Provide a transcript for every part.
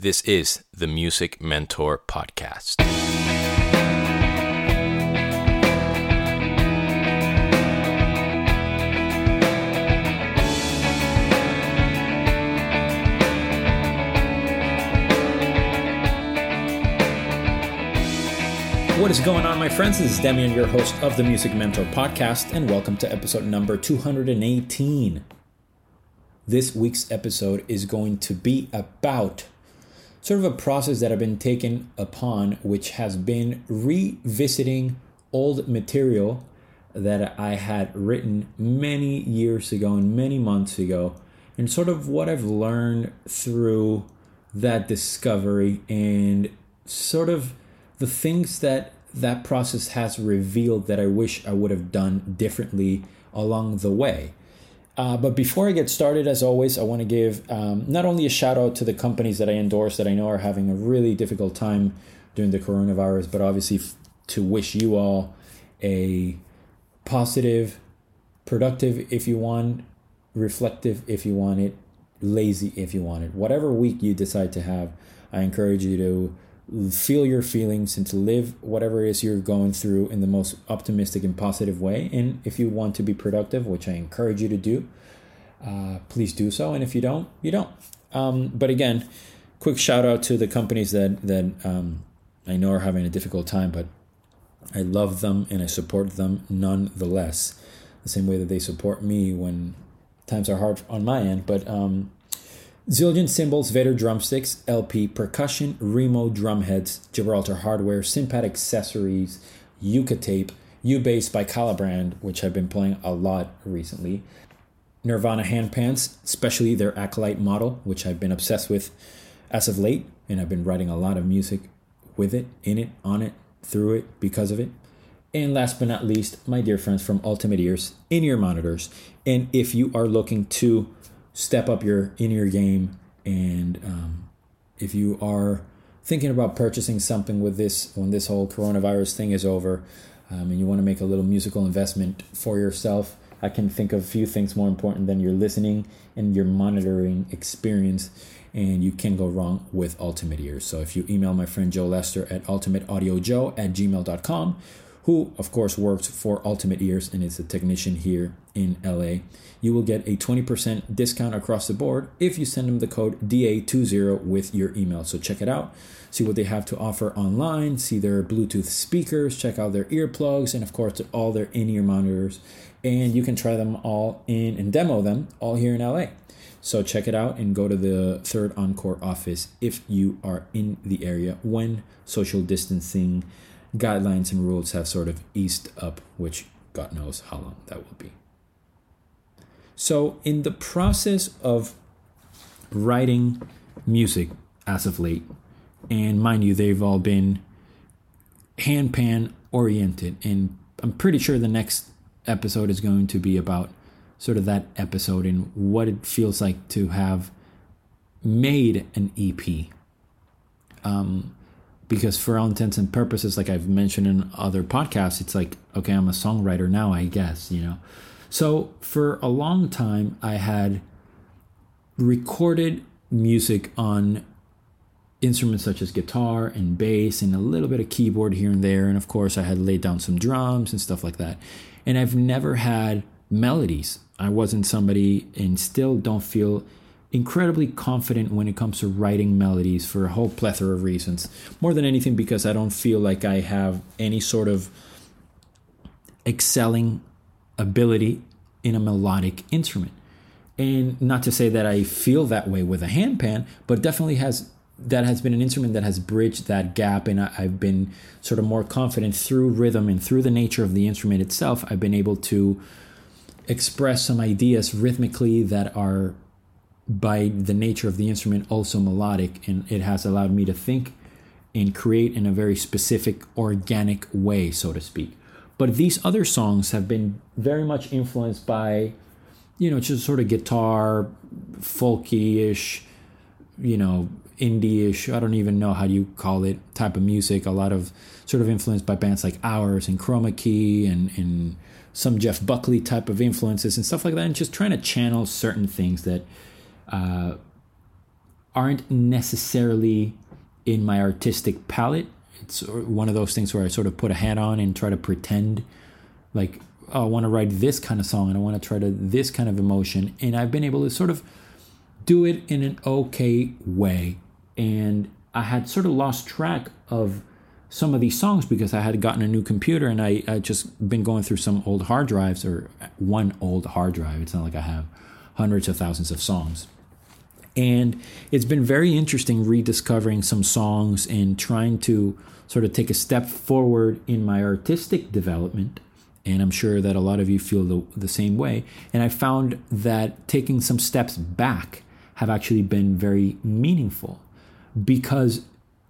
This is the Music Mentor Podcast. What is going on, my friends? This is Demian, your host of the Music Mentor Podcast, and welcome to episode number 218. This week's episode is going to be about sort of a process that I've been taken upon, which has been revisiting old material that I had written many years ago and many months ago, and sort of what I've learned through that discovery and sort of the things that process has revealed that I wish I would have done differently along the way. But before I get started, as always, I want to give not only a shout out to the companies that I endorse that I know are having a really difficult time during the coronavirus, but obviously to wish you all a positive, productive if you want, reflective if you want it, lazy if you want it. Whatever week you decide to have, I encourage you to feel your feelings and to live whatever it is you're going through in the most optimistic and positive way. And if you want to be productive, which I encourage you to do, please do so. And if you don't, you don't. But again, quick shout out to the companies that I know are having a difficult time, but I love them and I support them nonetheless, the same way that they support me when times are hard on my end. But Zildjian Cymbals, Vader Drumsticks, LP, Percussion, Remo Drumheads, Gibraltar Hardware, Simpat Accessories, Yucca Tape, U-Bass by Calibrand, which I've been playing a lot recently, Nirvana Handpans, especially their Acolyte model, which I've been obsessed with as of late, and I've been writing a lot of music with it, in it, on it, through it, because of it. And last but not least, my dear friends from Ultimate Ears, in-ear monitors. And if you are looking to step up your in-ear game, and if you are thinking about purchasing something with this when this whole coronavirus thing is over, and you want to make a little musical investment for yourself, I can think of a few things more important than your listening and your monitoring experience, and you can't go wrong with Ultimate Ears. So if you email my friend Joe Lester at ultimateaudiojoe@gmail.com, who of course works for Ultimate Ears and is a technician here in LA, you will get a 20% discount across the board if you send them the code DA20 with your email. So check it out, see what they have to offer online, see their Bluetooth speakers, check out their earplugs, and of course all their in-ear monitors. And you can try them all in and demo them all here in LA. So check it out and go to the Third Encore office if you are in the area when social distancing guidelines and rules have sort of eased up, which God knows how long that will be. So in the process of writing music as of late, and mind you, they've all been handpan oriented, and I'm pretty sure the next episode is going to be about sort of that episode and what it feels like to have made an EP. Because for all intents and purposes, like I've mentioned in other podcasts, it's like, okay, I'm a songwriter now, I guess, you know. So for a long time, I had recorded music on instruments such as guitar and bass and a little bit of keyboard here and there. And of course, I had laid down some drums and stuff like that. And I've never had melodies. I wasn't somebody, and still don't feel incredibly confident when it comes to writing melodies for a whole plethora of reasons. More than anything because I don't feel like I have any sort of excelling ability in a melodic instrument. And not to say that I feel that way with a handpan, but definitely that has been an instrument that has bridged that gap, and I've been sort of more confident through rhythm and through the nature of the instrument itself. I've been able to express some ideas rhythmically that are, by the nature of the instrument, also melodic, and it has allowed me to think and create in a very specific, organic way, so to speak. But these other songs have been very much influenced by, just sort of guitar, folky-ish, indie-ish, I don't even know how you call it, type of music. A lot of sort of influenced by bands like Ours and Chroma Key and some Jeff Buckley type of influences and stuff like that, and just trying to channel certain things that aren't necessarily in my artistic palette. It's one of those things where I sort of put a hat on and try to pretend like, oh, I want to write this kind of song and I want to try to this kind of emotion. And I've been able to sort of do it in an okay way. And I had sort of lost track of some of these songs because I had gotten a new computer and I just been going through some old hard drives, or one old hard drive. It's not like I have hundreds of thousands of songs. And it's been very interesting rediscovering some songs and trying to sort of take a step forward in my artistic development. And I'm sure that a lot of you feel the same way. And I found that taking some steps back have actually been very meaningful, because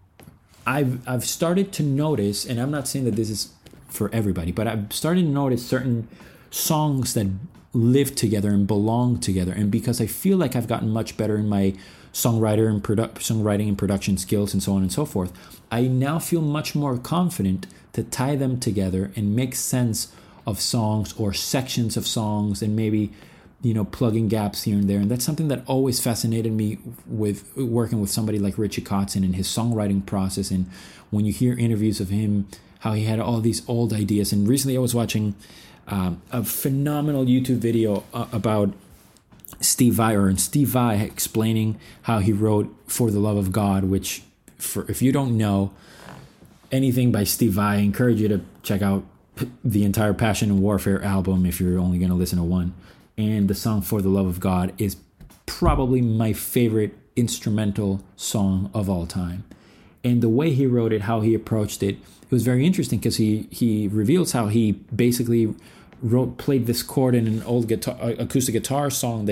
I've started to notice, and I'm not saying that this is for everybody, but I've started to notice certain songs that live together and belong together. And because I feel like I've gotten much better in my songwriting and production skills and so on and so forth, I now feel much more confident to tie them together and make sense of songs or sections of songs, and maybe, you know, plugging gaps here and there. And that's something that always fascinated me with working with somebody like Richie Kotzen and his songwriting process. And when you hear interviews of him, how he had all these old ideas. And recently I was watching a phenomenal YouTube video about Steve Vai explaining how he wrote For the Love of God, which, if you don't know anything by Steve Vai, I encourage you to check out the entire Passion and Warfare album if you're only going to listen to one. And the song For the Love of God is probably my favorite instrumental song of all time. And the way he wrote it, how he approached it, it was very interesting, because he reveals how he basically played this chord in an old acoustic guitar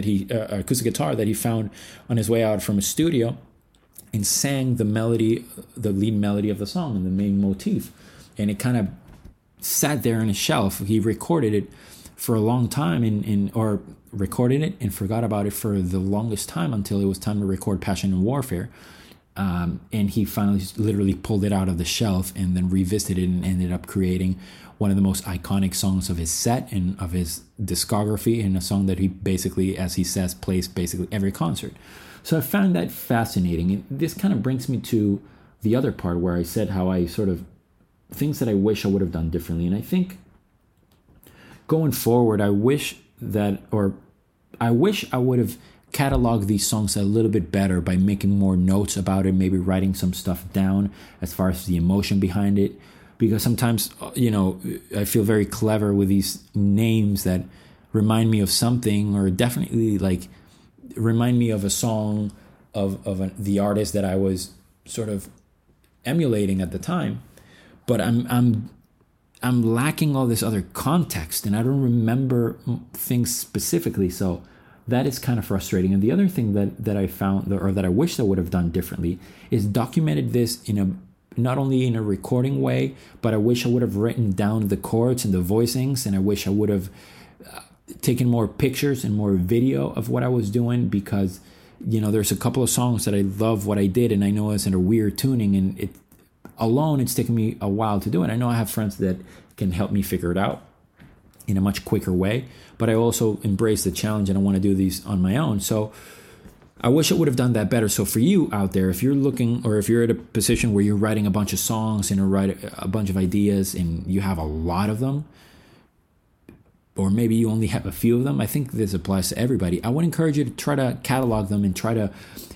that he found on his way out from a studio, and sang the lead melody of the song and the main motif. And it kind of sat there on a shelf. He recorded it for a long time or recorded it and forgot about it for the longest time until it was time to record Passion and Warfare. And he finally literally pulled it out of the shelf and then revisited it and ended up creating one of the most iconic songs of his set and of his discography, and a song that he basically, as he says, plays basically every concert. So I found that fascinating. And this kind of brings me to the other part where I said how I sort of things that I wish I would have done differently. And I think going forward, I wish I would have cataloged these songs a little bit better by making more notes about it, maybe writing some stuff down as far as the emotion behind it. Because sometimes, you know, I feel very clever with these names that remind me of something, or definitely like remind me of a song of the artist that I was sort of emulating at the time. But I'm lacking all this other context, and I don't remember things specifically. So that is kind of frustrating. And the other thing that I found, or that I wish I would have done differently, is documented this not only in a recording way, but I wish I would have written down the chords and the voicings, and I wish I would have taken more pictures and more video of what I was doing, because, you know, there's a couple of songs that I love what I did, and I know it's in a weird tuning, and it's taken me a while to do it. I know I have friends that can help me figure it out in a much quicker way, but I also embrace the challenge and I want to do these on my own. So I wish I would have done that better. So for you out there, if you're looking, or if you're at a position where you're writing a bunch of songs and write a bunch of ideas and you have a lot of them, or maybe you only have a few of them, I think this applies to everybody. I would encourage you to try to catalog them and try to,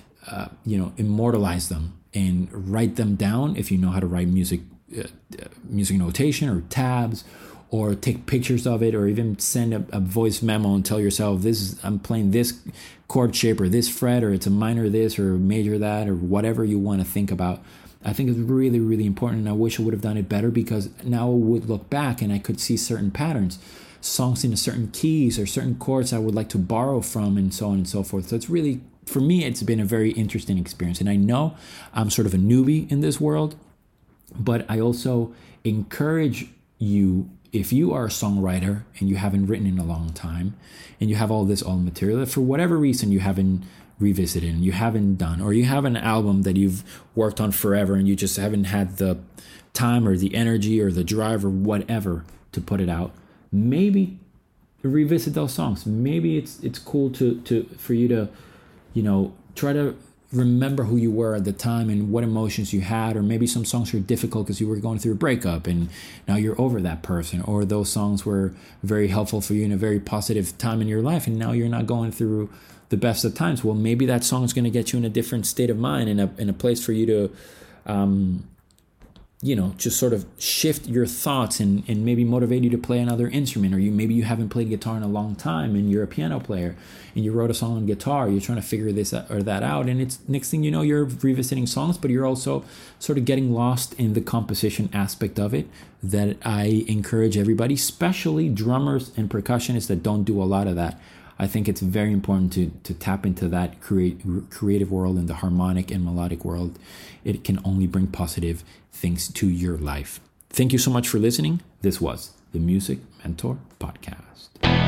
immortalize them and write them down if you know how to write music notation or tabs, or take pictures of it, or even send a voice memo and tell yourself, I'm playing this chord shape or this fret, or it's a minor this or major that, or whatever you want to think about. I think it's really, really important, and I wish I would have done it better, because now I would look back and I could see certain patterns, songs in certain keys or certain chords I would like to borrow from, and so on and so forth. So it's really, for me, it's been a very interesting experience. And I know I'm sort of a newbie in this world, but I also encourage you, if you are a songwriter and you haven't written in a long time, and you have all this old material that for whatever reason you haven't revisited and you haven't done, or you have an album that you've worked on forever and you just haven't had the time or the energy or the drive or whatever to put it out, maybe revisit those songs. Maybe it's cool for you to, try to remember who you were at the time and what emotions you had, or maybe some songs are difficult because you were going through a breakup and now you're over that person, or those songs were very helpful for you in a very positive time in your life and now you're not going through the best of times. Well, maybe that song is going to get you in a different state of mind, in a place for you to just sort of shift your thoughts and maybe motivate you to play another instrument. Or maybe you haven't played guitar in a long time and you're a piano player and you wrote a song on guitar. You're trying to figure this or that out. And it's next thing you know, you're revisiting songs, but you're also sort of getting lost in the composition aspect of it that I encourage everybody, especially drummers and percussionists that don't do a lot of that. I think it's very important to tap into that creative world and the harmonic and melodic world. It can only bring positive things to your life. Thank you so much for listening. This was the Music Mentor Podcast.